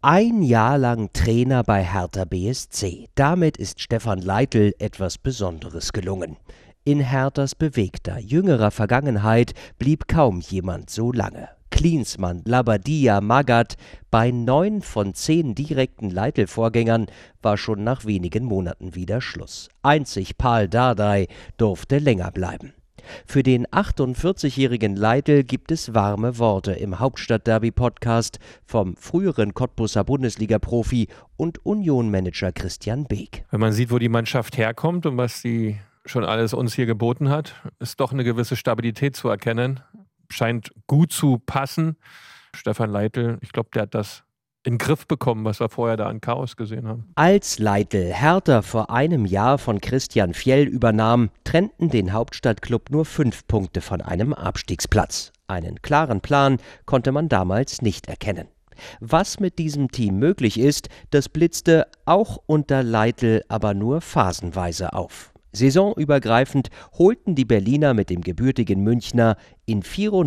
Ein Jahr lang Trainer bei Hertha BSC. Damit ist Stefan Leitl etwas Besonderes gelungen. In Herthas bewegter, jüngerer Vergangenheit blieb kaum jemand so lange. Klinsmann, Labadia, Magath, bei 9 von 10 direkten Leitl-Vorgängern war schon nach wenigen Monaten wieder Schluss. Einzig Pal Dardai durfte länger bleiben. Für den 48-jährigen Leitl gibt es warme Worte im Hauptstadt-Derby-Podcast vom früheren Cottbuser Bundesliga-Profi und Union-Manager Christian Beek. Wenn man sieht, wo die Mannschaft herkommt und was sie schon alles uns hier geboten hat, ist doch eine gewisse Stabilität zu erkennen. Scheint gut zu passen. Stefan Leitl, ich glaube, der hat das in den Griff bekommen, was wir vorher da an Chaos gesehen haben. Als Leitl Hertha vor einem Jahr von Christian Fjell übernahm, trennten den Hauptstadtklub nur 5 Punkte von einem Abstiegsplatz. Einen klaren Plan konnte man damals nicht erkennen. Was mit diesem Team möglich ist, das blitzte auch unter Leitl aber nur phasenweise auf. Saisonübergreifend holten die Berliner mit dem gebürtigen Münchner in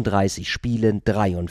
34 Spielen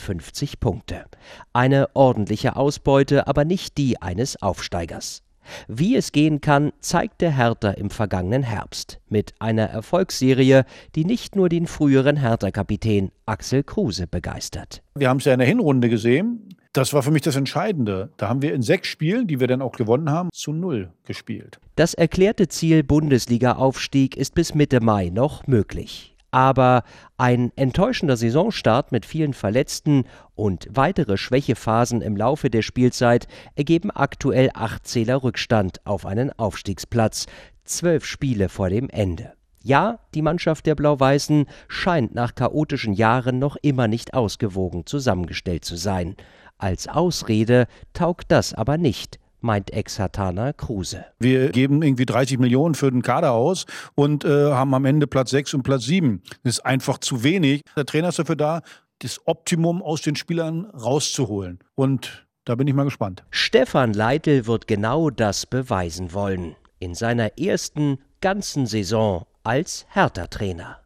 53 Punkte. Eine ordentliche Ausbeute, aber nicht die eines Aufsteigers. Wie es gehen kann, zeigte Hertha im vergangenen Herbst mit einer Erfolgsserie, die nicht nur den früheren Hertha-Kapitän Axel Kruse begeistert. Wir haben es ja in der Hinrunde gesehen. Das war für mich das Entscheidende. Da haben wir in 6 Spielen, die wir dann auch gewonnen haben, zu 0 gespielt. Das erklärte Ziel Bundesliga-Aufstieg ist bis Mitte Mai noch möglich. Aber ein enttäuschender Saisonstart mit vielen Verletzten und weitere Schwächephasen im Laufe der Spielzeit ergeben aktuell 8 Zähler Rückstand auf einen Aufstiegsplatz, 12 Spiele vor dem Ende. Ja, die Mannschaft der Blau-Weißen scheint nach chaotischen Jahren noch immer nicht ausgewogen zusammengestellt zu sein. Als Ausrede taugt das aber nicht, meint Ex-Herthaner Kruse. Wir geben irgendwie 30 Millionen für den Kader aus und haben am Ende Platz 6 und Platz 7. Das ist einfach zu wenig. Der Trainer ist dafür da, das Optimum aus den Spielern rauszuholen. Und da bin ich mal gespannt. Stefan Leitl wird genau das beweisen wollen. In seiner ersten ganzen Saison als Hertha-Trainer.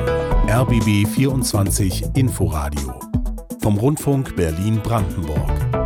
RBB 24 Inforadio vom Rundfunk Berlin-Brandenburg.